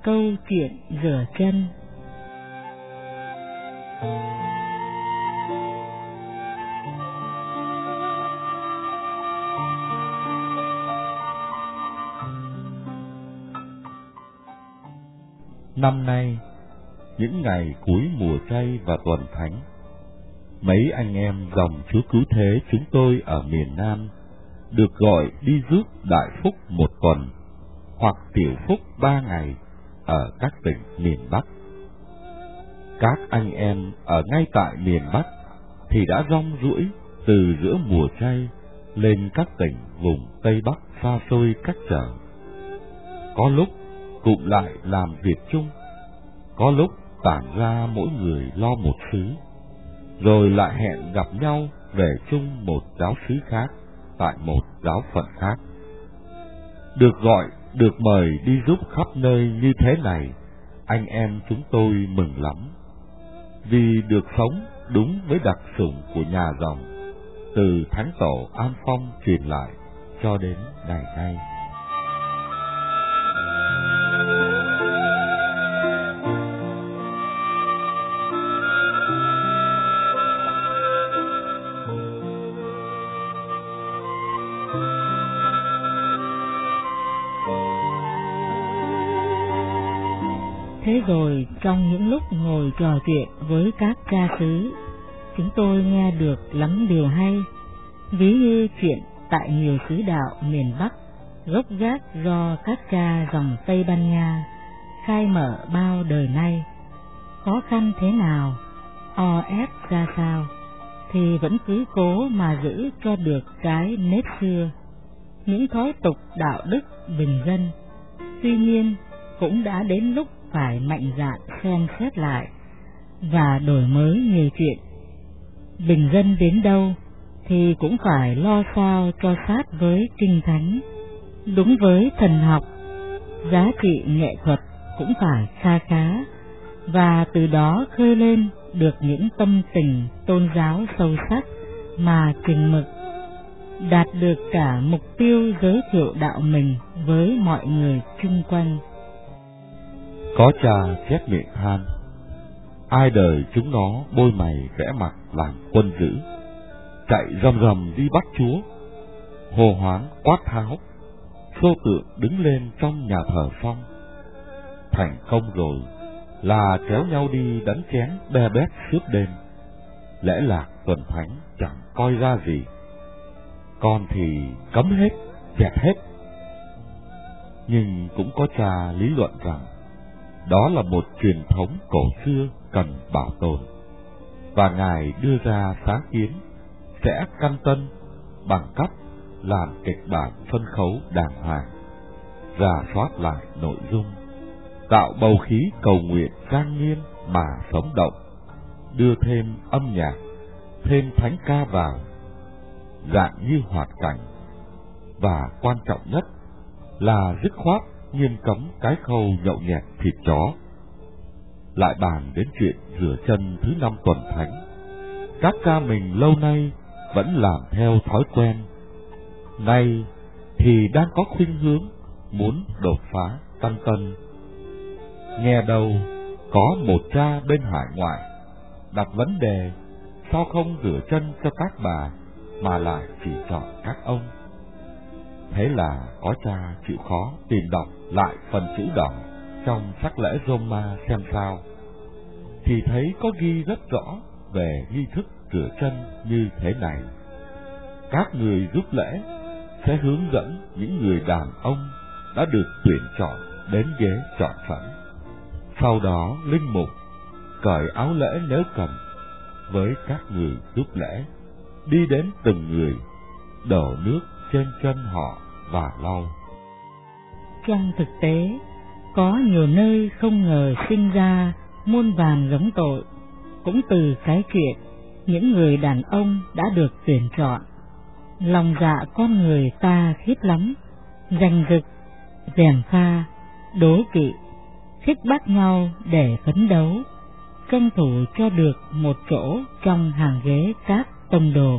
câu chuyện rửa chân. Năm nay, những ngày cuối mùa chay và tuần thánh, mấy anh em dòng Chúa Cứu Thế chúng tôi ở miền Nam được gọi đi rước đại phúc một tuần hoặc tiểu phúc 3 ngày ở các tỉnh miền Bắc. Các anh em ở ngay tại miền Bắc thì đã rong ruổi từ giữa mùa chay lên các tỉnh vùng Tây Bắc xa xôi cách trở. Có lúc cụm lại làm việc chung, có lúc tản ra mỗi người lo một xứ, rồi lại hẹn gặp nhau về chung một giáo xứ khác tại một giáo phận khác. Được gọi, được mời đi giúp khắp nơi như thế này, anh em chúng tôi mừng lắm, vì được sống đúng với đặc sủng của nhà dòng, từ Thánh Tổ An Phong truyền lại cho đến ngày nay. Thế rồi trong những lúc ngồi trò chuyện với các cha xứ, chúng tôi nghe được lắm điều hay, ví như chuyện tại nhiều xứ đạo miền Bắc gốc gác do các cha dòng Tây Ban Nha khai mở bao đời nay, khó khăn thế nào, o ép ra sao, thì vẫn cứ cố mà giữ cho được cái nếp xưa, những thói tục đạo đức bình dân. Tuy nhiên cũng đã đến lúc phải mạnh dạn xem xét lại và đổi mới nhiều chuyện. Bình dân đến đâu thì cũng phải lo sao cho sát với kinh thánh, đúng với thần học, giá trị nghệ thuật cũng phải kha khá, và từ đó khơi lên được những tâm tình tôn giáo sâu sắc mà chừng mực, đạt được cả mục tiêu giới thiệu đạo mình với mọi người chung quanh. Có cha chép miệng than, ai đời chúng nó bôi mày vẽ mặt làm quân dữ, chạy rầm rầm đi bắt Chúa, hồ hoáng quát tháo, xô tượng đứng lên trong nhà thờ Phong. Thành công rồi là kéo nhau đi đánh chén be bét suốt đêm, lẽ lạc tuần thánh chẳng coi ra gì, con thì cấm hết, dẹp hết. Nhưng cũng có cha lý luận rằng đó là một truyền thống cổ xưa cần bảo tồn, và Ngài đưa ra sáng kiến sẽ căn tân bằng cách làm kịch bản phân khấu đàng hoàng, rà soát lại nội dung, tạo bầu khí cầu nguyện trang nghiêm mà sống động, đưa thêm âm nhạc, thêm thánh ca vào, dạng như hoạt cảnh, và quan trọng nhất là dứt khoát nghiêm cấm cái khâu nhậu nhẹt thịt chó. Lại bàn đến chuyện rửa chân thứ 5 tuần thánh, các cha mình lâu nay vẫn làm theo thói quen, nay thì đang có khuynh hướng muốn đột phá tăng tân. Nghe đâu có một cha bên hải ngoại đặt vấn đề sao không rửa chân cho các bà mà lại chỉ chọn các ông. Thế là có cha chịu khó tìm đọc lại phần chữ đỏ trong sắc lễ Roma xem sao, thì thấy có ghi rất rõ về nghi thức rửa chân như thế này. Các người giúp lễ sẽ hướng dẫn những người đàn ông đã được tuyển chọn đến ghế chọn sẵn. Sau đó linh mục cởi áo lễ nếu cần, với các người giúp lễ đi đến từng người, đổ nước trên chân họ và lau. Trong thực tế, có nhiều nơi không ngờ sinh ra muôn vàn giống tội, cũng từ cái chuyện những người đàn ông đã được tuyển chọn. Lòng dạ con người ta khiếp lắm, giành giật, gièm pha, đố kỵ, khích bác nhau để phấn đấu, tranh thủ cho được một chỗ trong hàng ghế các tông đồ.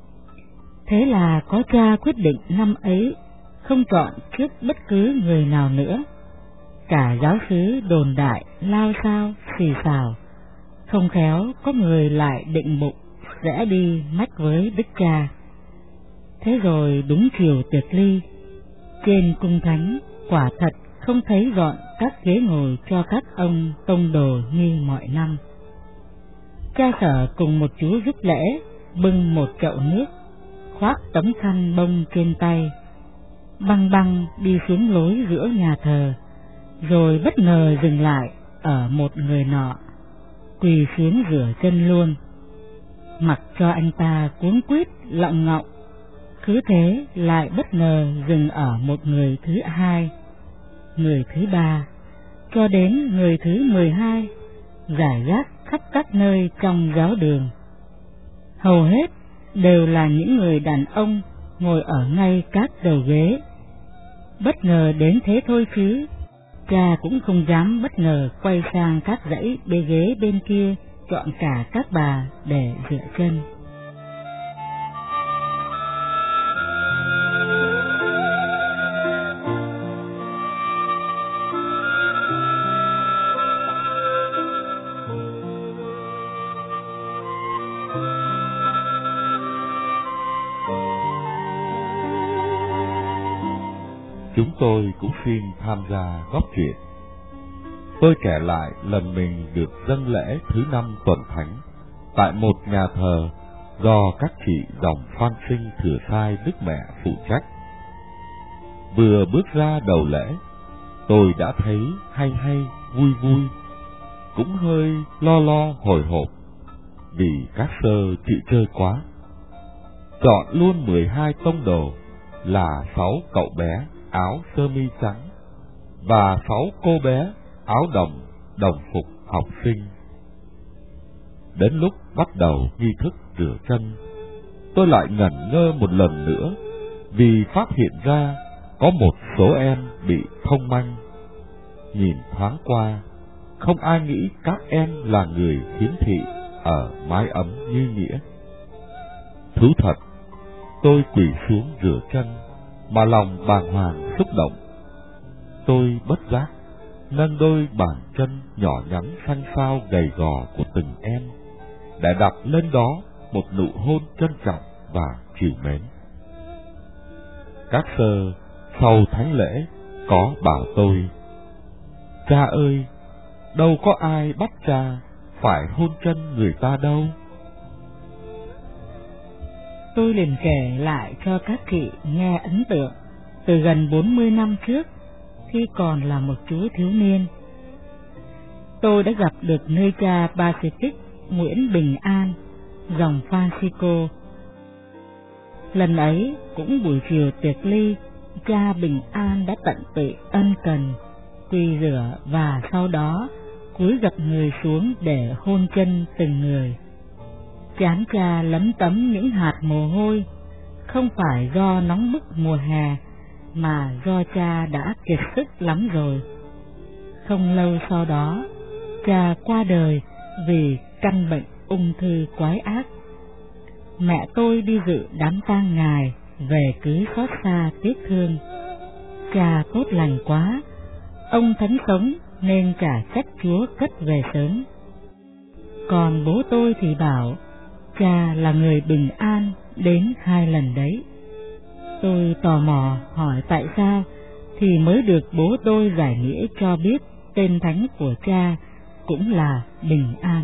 Thế là có cha quyết định năm ấy không chọn trước bất cứ người nào nữa. cả giáo xứ đồn đại lao xao xì xào, không khéo có người lại định bụng rẽ đi mách với đức cha. Thế rồi đúng chiều tiệc ly, trên cung thánh quả thật không thấy dọn các ghế ngồi cho các ông tông đồ như mọi năm. Cha Sở cùng một chú giúp lễ bưng một chậu nước, khoác tấm khăn bông trên tay, băng băng đi xuống lối giữa nhà thờ, rồi bất ngờ dừng lại ở một người nọ, quỳ xuống rửa chân luôn, mặc cho anh ta cuống quýt lọng ngọng. Cứ thế lại bất ngờ dừng ở một người thứ hai, người thứ ba, cho đến người thứ 12, rải rác khắp các nơi trong giáo đường. Hầu hết đều là những người đàn ông ngồi ở ngay các đầu ghế. Bất ngờ đến thế thôi chứ, cha cũng không dám bất ngờ quay sang các dãy bê ghế bên kia chọn cả các bà để rửa chân. Chúng tôi cũng xin tham gia góp chuyện. Tôi kể lại lần mình được dâng lễ thứ 5 tuần thánh tại một nhà thờ do các chị dòng Phan Sinh Thừa Sai Đức Mẹ phụ trách. Vừa bước ra đầu lễ, tôi đã thấy hay vui vui, cũng hơi lo hồi hộp vì các sơ chịu chơi quá. Chọn luôn 12 tông đồ là 6 cậu bé áo sơ mi trắng và 6 cô bé áo đồng phục học sinh. Đến lúc bắt đầu nghi thức rửa chân, tôi lại ngẩn ngơ một lần nữa vì phát hiện ra có một số em bị thông manh. Nhìn thoáng qua, không ai nghĩ các em là người khiếm thị ở mái ấm như nghĩa. Thú thật, tôi quỳ xuống rửa chân mà lòng bàng hoàng xúc động. Tôi bất giác nâng đôi bàn chân nhỏ nhắn xanh xao gầy gò của từng em để đặt lên đó một nụ hôn trân trọng và trìu mến. Các sơ sau thánh lễ có bảo tôi: cha ơi, đâu có ai bắt cha phải hôn chân người ta đâu. Tôi liền kể lại cho các chị nghe ấn tượng từ gần 40 năm trước, khi còn là một chú thiếu niên. Tôi đã gặp được nơi cha Pacific Nguyễn Bình An, dòng Francisco. Lần ấy cũng buổi chiều tiệc ly, cha Bình An đã tận tụy ân cần, quỳ rửa và sau đó cúi gập người xuống để hôn chân từng người. Trán cha lấm tấm những hạt mồ hôi, không phải do nóng bức mùa hè, mà do cha đã kiệt sức lắm rồi. Không lâu sau đó, cha qua đời vì căn bệnh ung thư quái ác. Mẹ tôi đi dự đám tang ngài, về cứ xót xa tiếc thương. Cha tốt lành quá, ông thánh sống nên cả trách Chúa cất về sớm. Còn bố tôi thì bảo cha là người bình an đến 2 lần đấy. Tôi tò mò hỏi tại sao, thì mới được bố tôi giải nghĩa cho biết tên thánh của cha cũng là Bình An.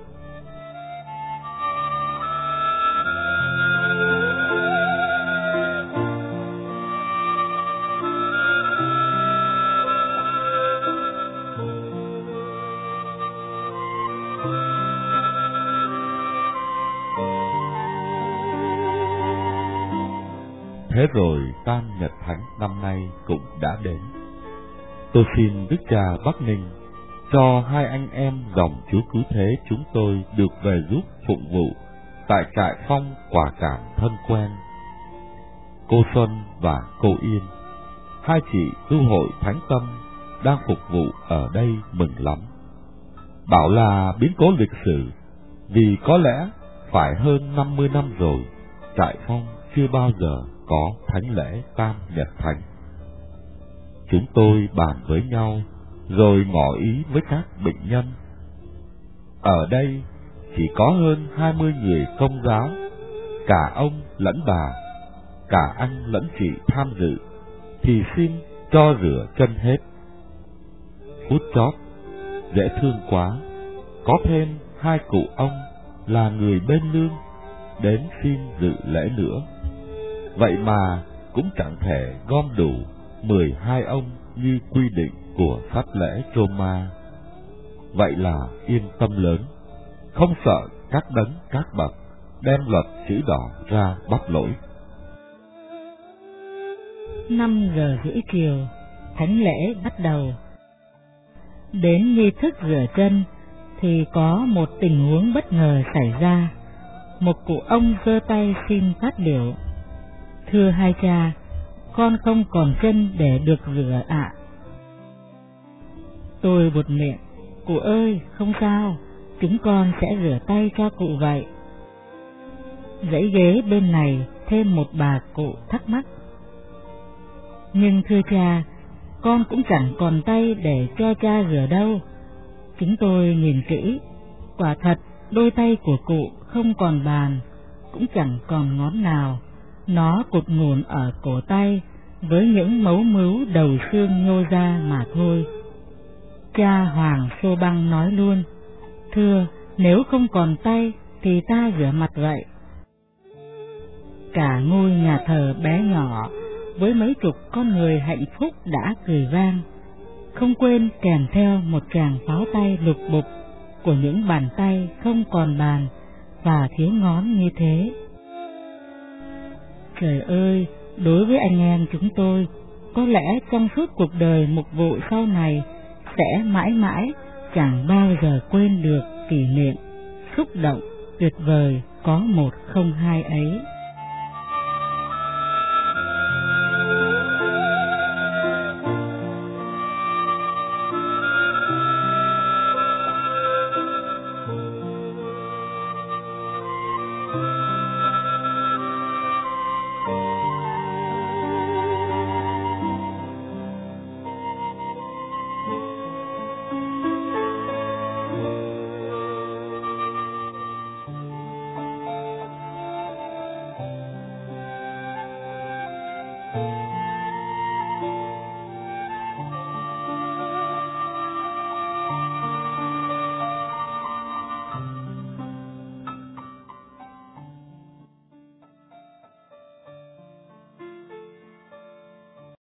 Thế rồi tam nhật thánh năm nay cũng đã đến. Tôi xin Đức Cha Bắc Ninh cho 2 anh em dòng Chúa Cứu Thế chúng tôi được về giúp phụng vụ tại trại phong Quả Cảm thân quen. Cô Xuân và cô Yên, 2 chị tu hội Thánh Tâm đang phục vụ ở đây mừng lắm. Bảo là biến cố lịch sử, vì có lẽ phải hơn 50 năm rồi trại phong chưa bao giờ có thánh lễ tam nhật thánh. Chúng tôi bàn với nhau rồi ngỏ ý với các bệnh nhân. Ở đây chỉ có hơn 20 người Công giáo, cả ông lẫn bà, cả anh lẫn chị tham dự, thì xin cho rửa chân hết. Phút chót, dễ thương quá, có thêm 2 cụ ông là người bên lương đến xin dự lễ nữa. Vậy mà cũng chẳng thể gom đủ 12 ông như quy định của pháp lễ Roma. Vậy là yên tâm lớn, không sợ các đấng các bậc đem luật chữ đỏ ra bắt lỗi. 5 giờ rưỡi chiều, thánh lễ bắt đầu. Đến nghi thức rửa chân thì có một tình huống bất ngờ xảy ra. Một cụ ông giơ tay xin phát biểu: "Thưa hai cha, con không còn chân để được rửa ạ." Tôi buột miệng: "Cụ ơi, không sao, chúng con sẽ rửa tay cho cụ vậy." Dãy ghế bên này thêm một bà cụ thắc mắc: "Nhưng thưa cha, con cũng chẳng còn tay để cho cha rửa đâu." Chúng tôi nhìn kỹ, quả thật đôi tay của cụ không còn bàn, cũng chẳng còn ngón nào, nó cụt ngủn ở cổ tay với những mấu mứu đầu xương nhô ra mà thôi. Cha Hoàng Xô Băng nói luôn: "Thưa, nếu không còn tay thì ta rửa mặt vậy." Cả ngôi nhà thờ bé nhỏ với mấy chục con người hạnh phúc đã cười vang, không quên kèm theo một tràng pháo tay lục bục của những bàn tay không còn bàn và thiếu ngón như thế. Trời ơi, đối với anh em chúng tôi, có lẽ trong suốt cuộc đời mục vụ sau này sẽ mãi mãi chẳng bao giờ quên được kỷ niệm xúc động tuyệt vời có 102 ấy.